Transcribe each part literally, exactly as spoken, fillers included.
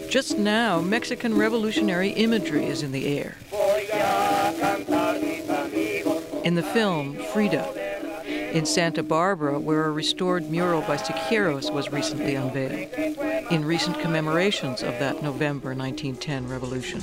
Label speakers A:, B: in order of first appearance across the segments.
A: Just now, Mexican revolutionary imagery is in the air. In the film, Frida, in Santa Barbara, where a restored mural by Siqueiros was recently unveiled, in recent commemorations of that November nineteen ten revolution.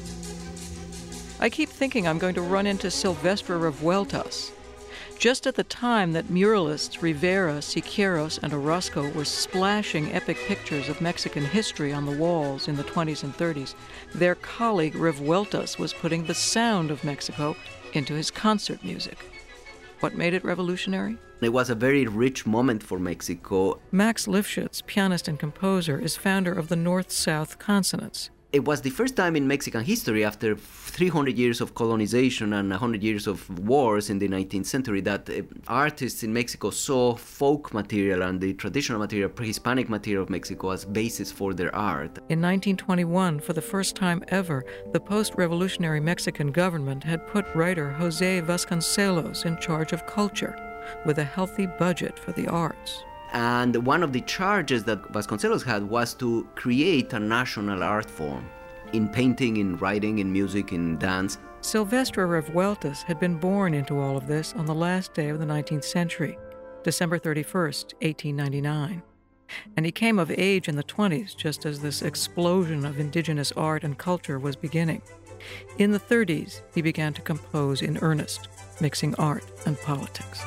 A: I keep thinking I'm going to run into Silvestre Revueltas. Just at the time that muralists Rivera, Siqueiros, and Orozco were splashing epic pictures of Mexican history on the walls in the twenties and thirties, their colleague Revueltas was putting the sound of Mexico into his concert music. What made it revolutionary?
B: It was a very rich moment for Mexico.
A: Max Lifshitz, pianist and composer, is founder of the North-South Consonants.
B: It was the first time in Mexican history, after three hundred years of colonization and one hundred years of wars in the nineteenth century, that uh, artists in Mexico saw folk material and the traditional material, pre-Hispanic material of Mexico as basis for their art.
A: In nineteen twenty-one, for the first time ever, the post-revolutionary Mexican government had put writer Jose Vasconcelos in charge of culture, with a healthy budget for the arts.
B: And one of the charges that Vasconcelos had was to create a national art form in painting, in writing, in music, in dance.
A: Silvestre Revueltas had been born into all of this on the last day of the nineteenth century, December thirty-first, eighteen ninety-nine. And he came of age in the twenties, just as this explosion of indigenous art and culture was beginning. In the thirties, he began to compose in earnest, mixing art and politics.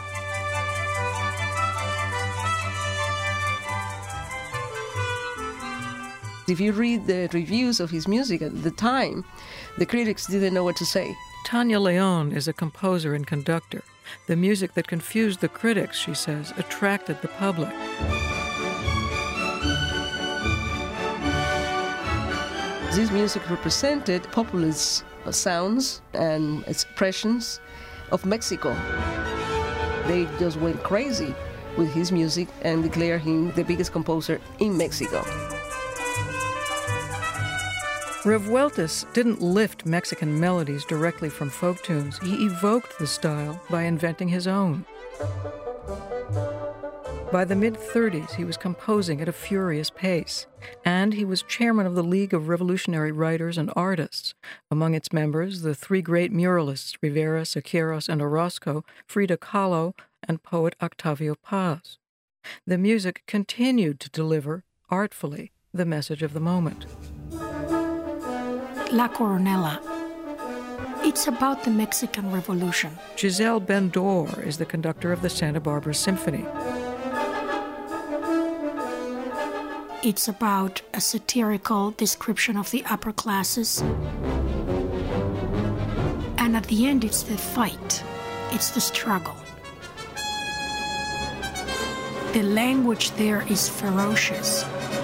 C: If you read the reviews of his music at the time, the critics didn't know what to say.
A: Tania Leon is a composer and conductor. The music that confused the critics, she says, attracted the public.
C: This music represented populist sounds and expressions of Mexico. They just went crazy with his music and declared him the biggest composer in Mexico.
A: Revueltas didn't lift Mexican melodies directly from folk tunes. He evoked the style by inventing his own. By the mid-thirties, he was composing at a furious pace, and he was chairman of the League of Revolutionary Writers and Artists. Among its members, the three great muralists, Rivera, Siqueiros, and Orozco, Frida Kahlo, and poet Octavio Paz. The music continued to deliver, artfully, the message of the moment.
D: La Coronela. It's about the Mexican Revolution.
A: Giselle Ben-Dor is the conductor of the Santa Barbara Symphony.
D: It's about a satirical description of the upper classes. And at the end, it's the fight. It's the struggle. The language there is ferocious.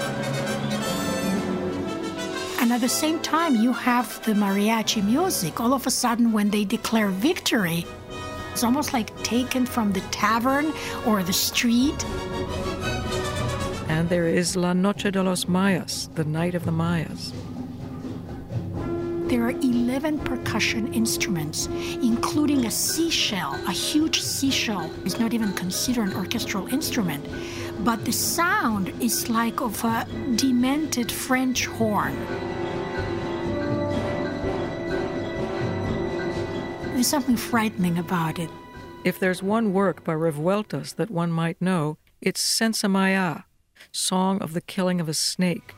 D: And at the same time, you have the mariachi music. All of a sudden, when they declare victory, it's almost like taken from the tavern or the street.
A: And there is La Noche de los Mayas, the Night of the Mayas.
D: There are eleven percussion instruments, including a seashell. A huge seashell is not even considered an orchestral instrument, but the sound is like of a demented French horn. There's something frightening about it.
A: If there's one work by Revueltas that one might know, it's Sensamaya, Song of the Killing of a Snake.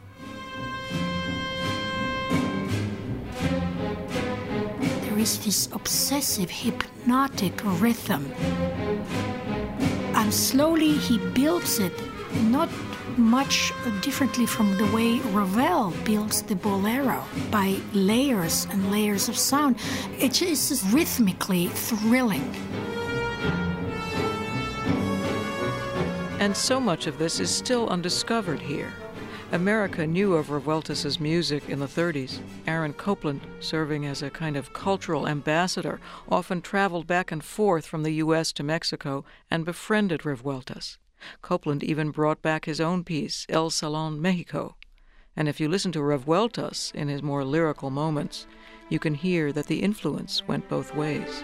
D: There is this obsessive, hypnotic rhythm. And slowly he builds it, not much differently from the way Ravel builds the bolero, by layers and layers of sound. It is rhythmically thrilling.
A: And so much of this is still undiscovered here. America knew of Revueltas' music in the thirties. Aaron Copland, serving as a kind of cultural ambassador, often traveled back and forth from the U S to Mexico and befriended Revueltas. Copland even brought back his own piece, El Salón Mexico. And if you listen to Revueltas in his more lyrical moments, you can hear that the influence went both ways.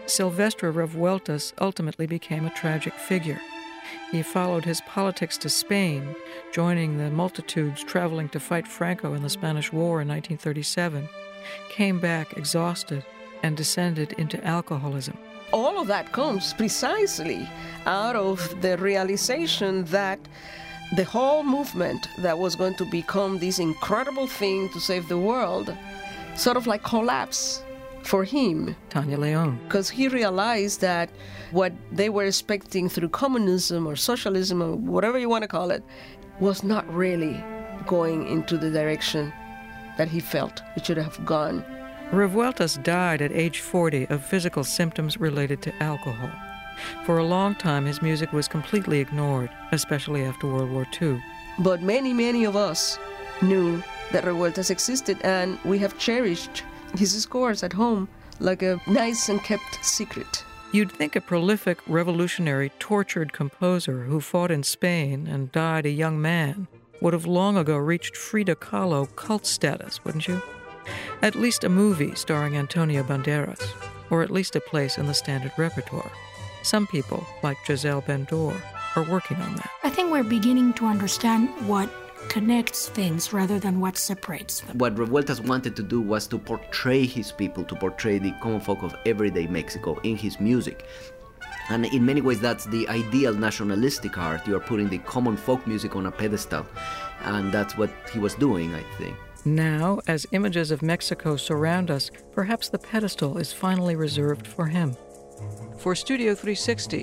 A: Silvestre Revueltas ultimately became a tragic figure. He followed his politics to Spain, joining the multitudes traveling to fight Franco in the Spanish War in nineteen thirty-seven, came back exhausted, and descended into alcoholism.
C: All of that comes precisely out of the realization that the whole movement that was going to become this incredible thing to save the world sort of like collapsed for him.
A: Tania León.
C: Because he realized that what they were expecting through communism or socialism or whatever you want to call it was not really going into the direction that he felt it should have gone.
A: Revueltas died at age forty of physical symptoms related to alcohol. For a long time, his music was completely ignored, especially after World War Two.
C: But many, many of us knew that Revueltas existed, and we have cherished his scores at home like a nice and kept secret.
A: You'd think a prolific, revolutionary, tortured composer who fought in Spain and died a young man would have long ago reached Frida Kahlo cult status, wouldn't you? At least a movie starring Antonio Banderas, or at least a place in the standard repertoire. Some people, like Giselle Ben-Dor, are working on that.
D: I think we're beginning to understand what connects things rather than what separates them.
B: What Revueltas wanted to do was to portray his people, to portray the common folk of everyday Mexico in his music. And in many ways, that's the ideal nationalistic art. You are putting the common folk music on a pedestal. And that's what he was doing, I think.
A: Now, as images of Mexico surround us, perhaps the pedestal is finally reserved for him. For Studio three sixty,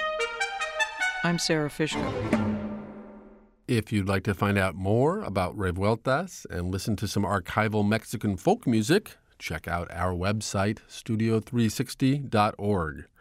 A: I'm Sarah Fishka.
E: If you'd like to find out more about Revueltas and listen to some archival Mexican folk music, check out our website, studio three sixty dot org.